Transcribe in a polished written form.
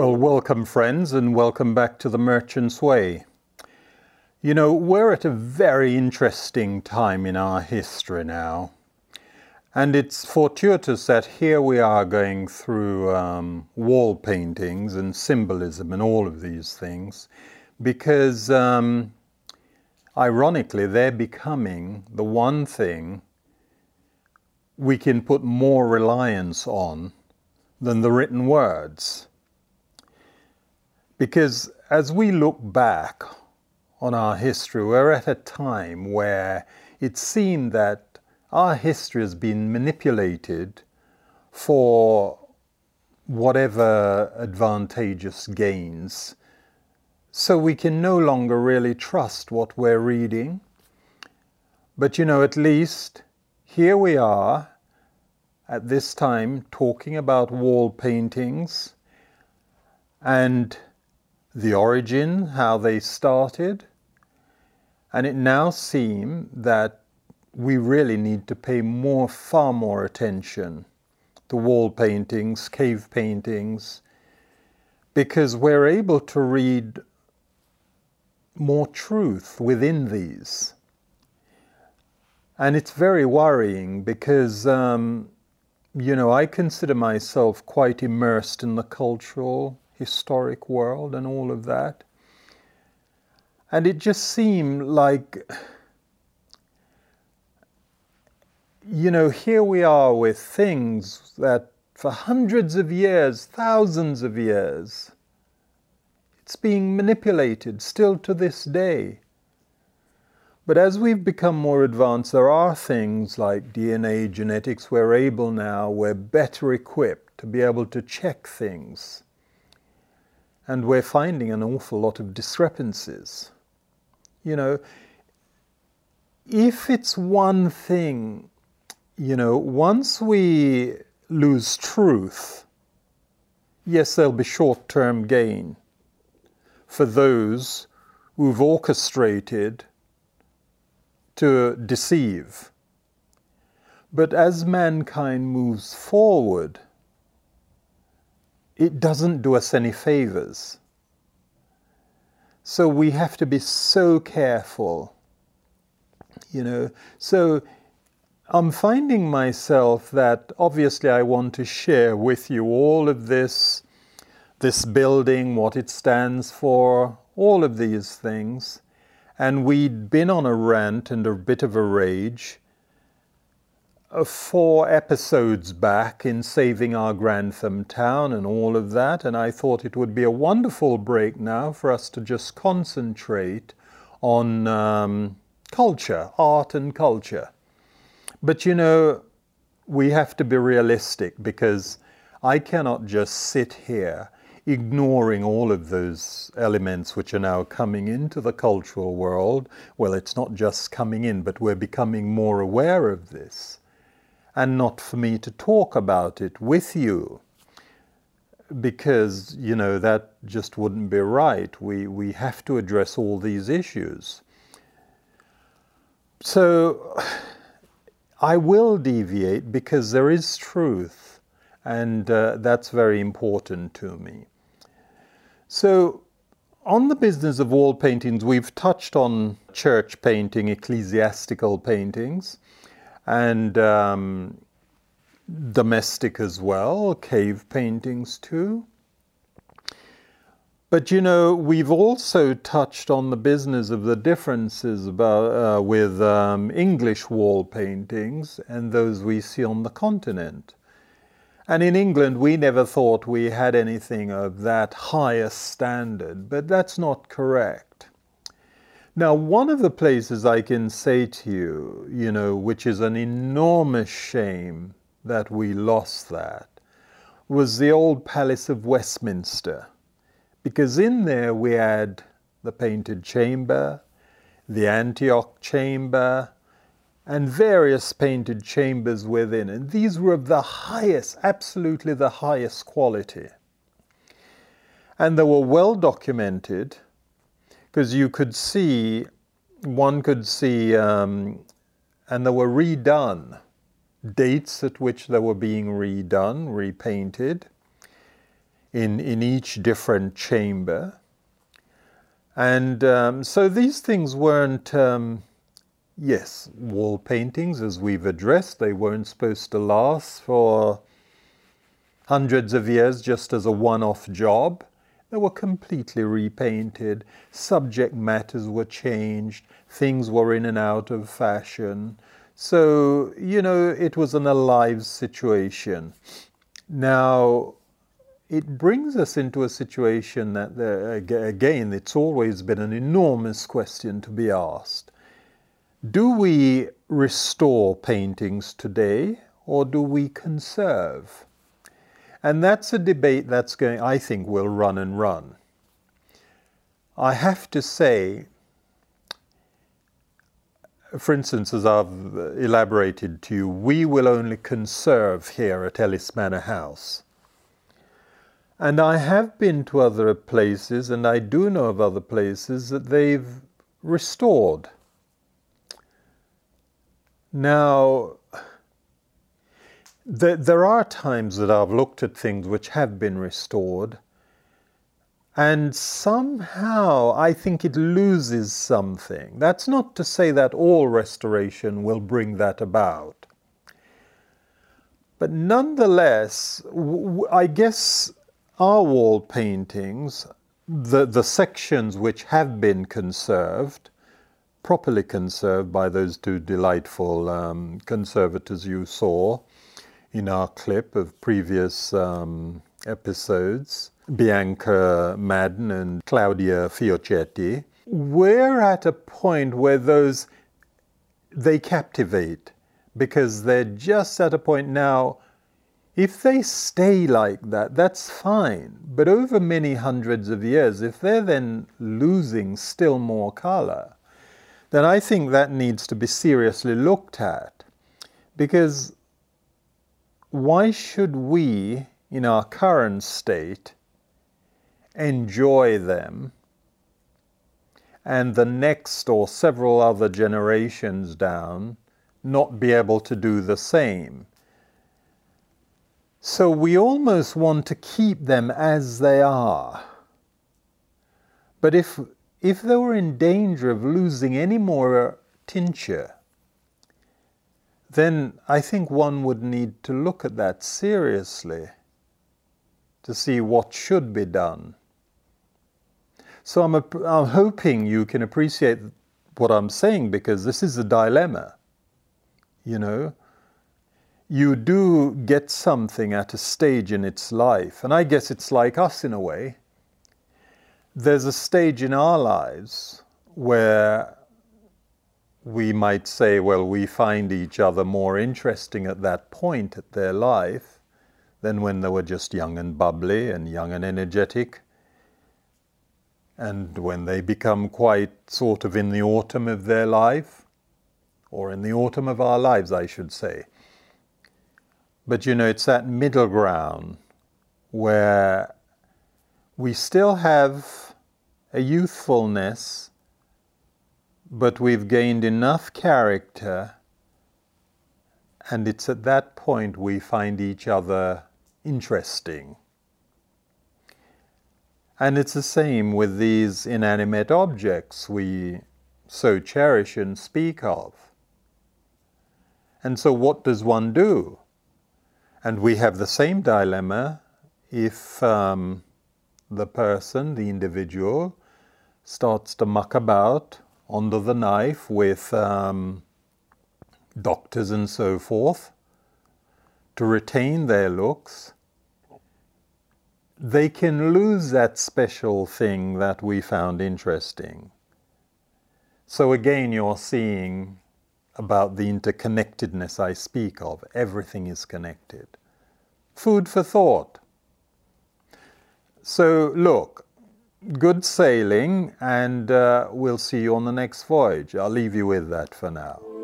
Well, welcome friends, and welcome back to The Merchant's Way. You know, we're at a very interesting time in our history now. And it's fortuitous that here we are going through wall paintings and symbolism and all of these things, because ironically they're becoming the one thing we can put more reliance on than the written words. Because as we look back on our history, we're at a time where it seemed that our history has been manipulated for whatever advantageous gains. So we can no longer really trust what we're reading. But you know, at least here we are at this time talking about wall paintings and the origin, how they started. And it now seems that we really need to pay far more attention to wall paintings, cave paintings, because we're able to read more truth within these. And it's very worrying because, you know, I consider myself quite immersed in the cultural, historic world and all of that. And it just seemed like, you know, here we are with things that for hundreds of years, thousands of years, it's being manipulated still to this day. But as we've become more advanced, there are things like DNA, genetics, we're better equipped to be able to check things. And we're finding an awful lot of discrepancies. You know, if it's one thing, you know, once we lose truth, yes, there'll be short-term gain for those who've orchestrated to deceive. But as mankind moves forward, it doesn't do us any favors. So we have to be so careful, you know. So I'm finding myself that obviously I want to share with you all of this building, what it stands for, all of these things. And we'd been on a rant and a bit of a rage 4 episodes back in Saving Our Grantham Town and all of that, and I thought it would be a wonderful break now for us to just concentrate on culture, art and culture. But you know, we have to be realistic, because I cannot just sit here ignoring all of those elements which are now coming into the cultural world. Well, it's not just coming in, but we're becoming more aware of this. And not for me to talk about it with you, because, you know, that just wouldn't be right. We have to address all these issues. So I will deviate because there is truth, and that's very important to me. So on the business of wall paintings, we've touched on church painting, ecclesiastical paintings, and domestic as well, cave paintings too. But you know, we've also touched on the business of the differences with English wall paintings and those we see on the continent. And in England, we never thought we had anything of that highest standard, but that's not correct. Now, one of the places I can say to you, you know, which is an enormous shame that we lost that, was the old Palace of Westminster. Because in there we had the Painted Chamber, the Antioch Chamber, and various painted chambers within. And these were of the highest, absolutely the highest quality. And they were well documented, because you could see, one could see, and they were redone, dates at which they were being redone, repainted. in each different chamber. And so these things weren't, yes, wall paintings, as we've addressed, they weren't supposed to last for hundreds of years just as a one-off job. They were completely repainted, subject matters were changed, things were in and out of fashion. So, you know, it was an alive situation. Now, it brings us into a situation that, again, it's always been an enormous question to be asked. Do we restore paintings today, or do we conserve? And that's a debate that's going, I think, will run and run. I have to say, for instance, as I've elaborated to you, we will only conserve here at Ellis Manor House. And I have been to other places, and I do know of other places that they've restored. Now, there are times that I've looked at things which have been restored, and somehow I think it loses something. That's not to say that all restoration will bring that about. But nonetheless, I guess our wall paintings, the sections which have been conserved, properly conserved by those two delightful conservators you saw in our clip of previous episodes, Bianca Madden and Claudia Fiocchetti, we're at a point where they captivate, because they're just at a point now, if they stay like that, that's fine. But over many hundreds of years, if they're then losing still more color, then I think that needs to be seriously looked at. Because why should we, in our current state, enjoy them, and the next or several other generations down not be able to do the same? So we almost want to keep them as they are. But if they were in danger of losing any more tincture, then I think one would need to look at that seriously to see what should be done. So I'm hoping you can appreciate what I'm saying, because this is a dilemma. You know, you do get something at a stage in its life, and I guess it's like us in a way. There's a stage in our lives where we might say, well, we find each other more interesting at that point at their life than when they were just young and bubbly and young and energetic. And when they become quite sort of in the autumn of their life, or in the autumn of our lives, I should say. But you know, it's that middle ground where we still have a youthfulness, but we've gained enough character, and it's at that point we find each other interesting. And it's the same with these inanimate objects we so cherish and speak of. And so what does one do? And we have the same dilemma if the person, the individual, starts to muck about under the knife with doctors and so forth to retain their looks. They can lose that special thing that we found interesting. So again, you're seeing about the interconnectedness I speak of. Everything is connected. Food for thought. So look, good sailing, and we'll see you on the next voyage. I'll leave you with that for now.